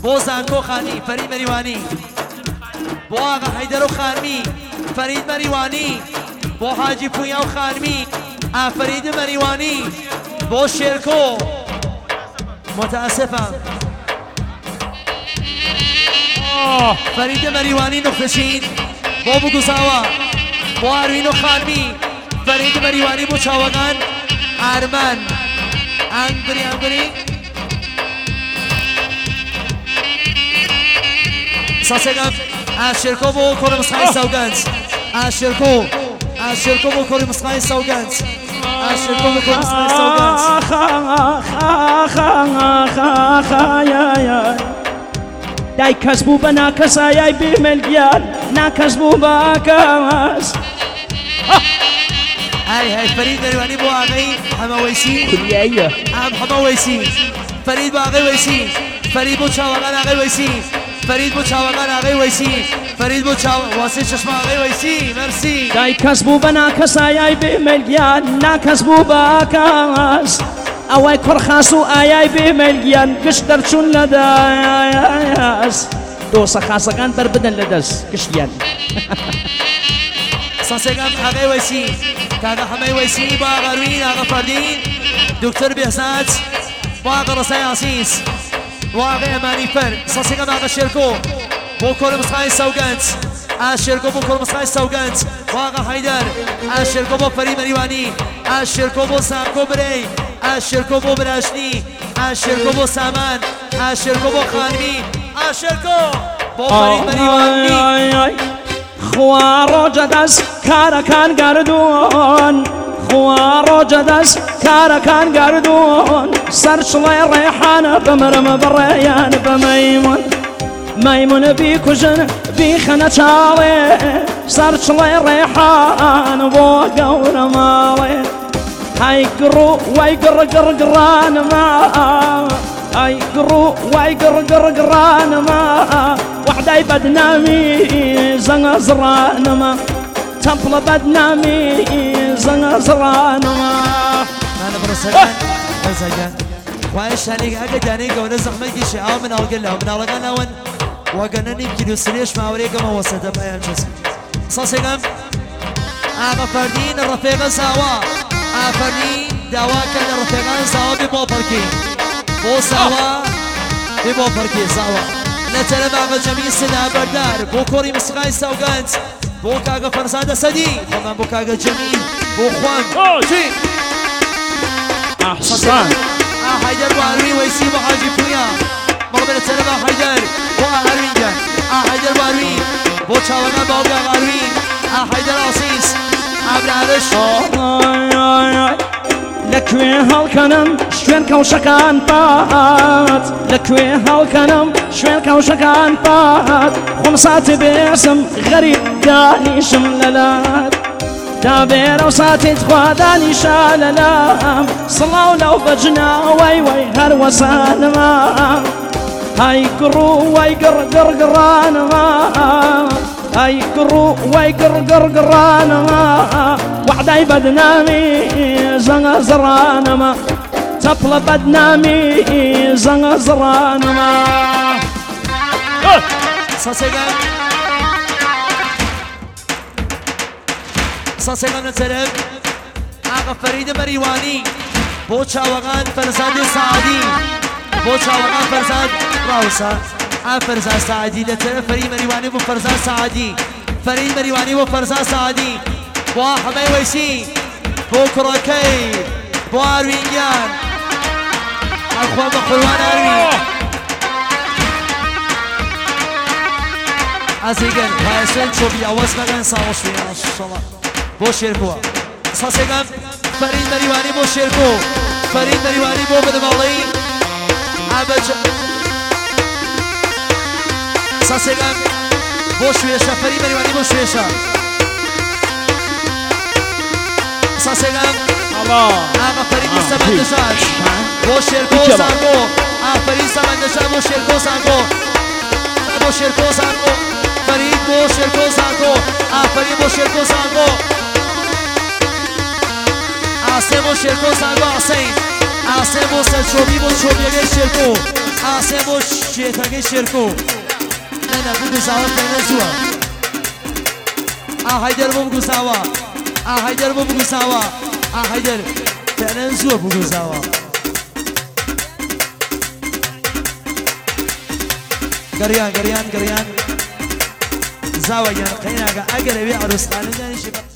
بۆ زانکۆ خانی فەرید مەریوانی بۆ ئاغا حەیدەر و خانمی فەرید مەریوانی بۆ حاجی پویا و خانمی ئافەرید مەریوانی بۆ شێرکۆ متاسفم فەرید مەریوانی نقطەچین بۆ بگوزاوە بۆ ئاروین و خانمی فەرید مەریوانی بۆ چاوەکان ئارمان ئەنگری ساسێکم ئاشێرکۆ بۆ کۆڕی مسخای سەوگەنج ئاشێرکۆ بۆ کۆڕی مسخای سەوگەنج ئاشێرکۆ بۆ کۆڕی مسخای سەوگەنج دای کەس بوو بە ناکەس ئایای بێمەلگیان ناکەس بوو بە کەس هاي فريد مەریوانی بۆ ئاغای حەمەوەیسی کوریاییە ئەم حەمەوەیسی فرید بۆ ئاغای وەیسی فرید بۆ چاوەکان ئاغای وەیسی فرید بۆ چاوەکان ئاغای وەیسی فرید بۆ واسی چشمە ئاغای وەیسی مەرسی دای کەس بوو بە ناکەس ئایای بێمەلگیان ناکەس بوو بە کەس ئەوەی کوڕخاس و ئایای بێمەلگیان گشت دەرچوون لە دەس دۆسە خاسەکان بەربدەن لە دەست گشتیان ساسێکم ئاغای وەیسی کاغا حەمەی وەیسی بۆ ئاغا ڕوین ئاغا فەردین دکتۆر بێزات بۆ ئاغا ڕسای ئاسیس بۆ ئاغای ئەمانی فەر ساسێکم ئاغا شێرکۆ بۆ کۆڕی مسخای سەوگەنج ئاشێرکۆ بۆ کۆڕی مسخای سەوگەنج بۆ ئاغا حەیدەر ئاشێرکۆ بۆ فەرید مەریوانی ئاشێرکۆ بۆ سامکۆ برەی ئاشێرکۆ بۆ براشنی ئاشێرکۆ بۆ سامان ئاشێرکۆ بۆ خانمی ئاشێرکۆ بۆ فەرید مەریوانی خوا ڕۆژە دەست کارەکان گەردوون خوا ڕۆژە دەست کارەکان گەردوون سەر شڵەی ڕێحانە بمرمە بڕێیان بە مەیمونە بیکوژن بیخەنە چاڵێ سەر شڵەی ڕێحان بۆ گەورە ماڵێ ئای گڕوو وای گڕگڕگڕانمە ئای گڕوو وای گڕگڕگڕانمە وحدای بەدنامی زەنگە زڕانمە تەمپڵە بەدنامی زەنگە زڕانمە مانە بڕسەکان بەزەگەن خوای شانێک ئەگە دانەی گەورە زەحمەتیشی ئاو مناڵگەل لەو مناڵەکان ئەوەن وەگەنەنی کیلو سرێش ماوەرێکەمە وەسەدە پایان چەس ساسێکم ئاغا فەردین ڕەفێقە زاوە ئافەرنی داواکە لە ڕەفێقان زاوە بێ بۆ پەرکی بۆ زاوە بێ بۆ پەرکی زاوە لە تەرەف ئاغا جەمیل سدا بەردار بۆ کۆڕی مسخای سەوگەنج بۆ کاگە فەرزادە سەدی خۆمان بۆ کاگە جەمیل بۆ خوان چی ئەحسان حەیدەر بۆ ئاروین وەیسی بۆ حاجی پویا بەڵێ لە تەرەف حەیدەر بۆ ئاروینگە حەیدەر بۆ ئاروین بۆ چاوەکان باوگا ئاروین حەیدەر ئاسیس ئابرارش لەکوێ هەڵکەنم شوێن کەوشەکان پات لەکوێ هەڵکەنم شوێن کەوشەکان پات خۆم ساتی بێسم غەریب دانیشم لەلات دابێرە و ساتیت خوا دانیشە لەلام سڵاو لەو بەجناوەی وەی هەروەسانمە ئای گڕوو وای گڕگڕگڕانمە ئای گڕوو وای گڕگڕگڕانمە وحدای بەدنامی زەنگە زڕانمە تەپڵە بەدنامی زەنگە زڕانمە ساسێکان لە تەرەف ئاغا فەریدە مەریوانی بۆ چاوەکان فەرزادی سعادی بۆ چاوەکان فەرزاد ڕاوسە فەرزاد سعادی لە تەرەف فەرید مەریوانی بۆ فەرزاد سعادی فەرید مەریوانی بۆ فەرزاد سعادی بۆ حەمەی وەیسی بۆ کوڕەکەی بۆ ئاروینگیان ئەخوا بە قوربان ئاروین ئازیگەن پایەسێن چۆبی ئەوەز مەگەن ساوەشوی ئاشڵە بۆ شێرکۆوە ساسێکم فەرید مەریوانی بۆ شێرکۆ فەرید مەریوانی بۆ بەدەماڵەی ئابەجە ساسێکم بۆ شوێشە فەرید مەریوانی بۆ شوێشە ساسێکم ئاغا فەرید سەمەندەشان بۆ شێرکۆ زانکۆ فەرید سەمەندەشان بۆ شێرکۆ زانکۆ بۆ شێرکۆ زانکۆ فەرید بۆ شێرکۆ زانکۆ فەرید بۆ شێرکۆ زانکۆ ئاسێ بۆ شێرکۆ زانکۆ ئاسەی ئاسێ بۆ سەرچۆبی بۆ چۆبیەکەی شێرکۆ ئاسێ بۆ شێتەکەی شێرکۆ نەنە بگوزاوە پێنە زووە ئاهەیدەر بۆ بگوزاوە ئاهەیدەر بۆ بگوزاوە ئاهەیدەر پێنە زووە بگوزاوە گەڕیان زاوە یان قەیناگە ئەگەر ئەوێ عروسخانە دانیشی